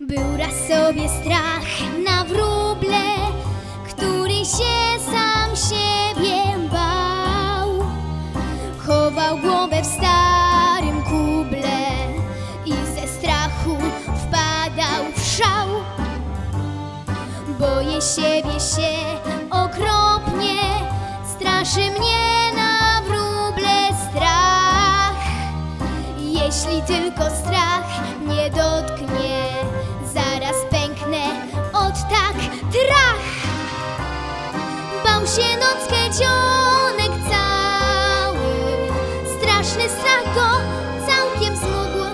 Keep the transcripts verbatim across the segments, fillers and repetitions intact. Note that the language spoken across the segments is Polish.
Był raz sobie strach na wróble, który się sam siebie bał. Chował głowę w starym kuble i ze strachu wpadał w szał. Boję siebie się okropnie, straszy mnie na wróble strach. Jeśli tylko strach mnie dotknie, zaraz pęknę od tak trach. Bał się nockę dzionek cały, straszny strach go całkiem zmógł.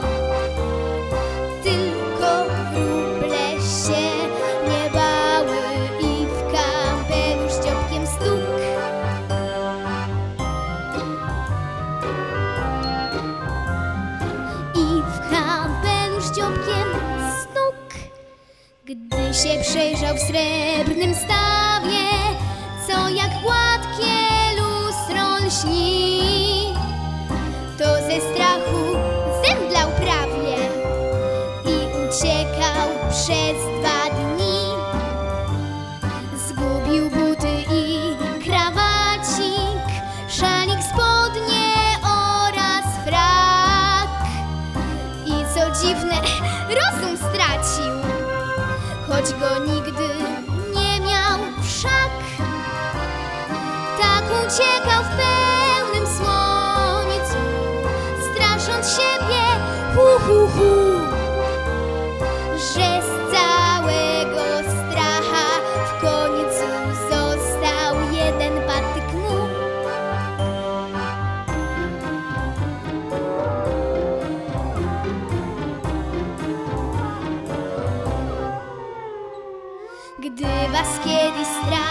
Tylko wróble się nie bały i w kapelusz dziobkiem stukł. I w kapelusz dziobkiem stukł. Gdy się przejrzał w srebrnym stawie, co jak gładkie lustro lśni, to ze strachu zemdlał prawie i uciekał przez dwa dni. Zgubił buty i krawacik, szalik, spodnie oraz frak. I co dziwne, rozum stracił, choć go nigdy nie miał wszak. Tak uciekał w pełnym słońcu, strasząc siebie, hu, hu, hu, że z całego stracha w końcu został jeden patyk mu. Gdy was kiedyś strach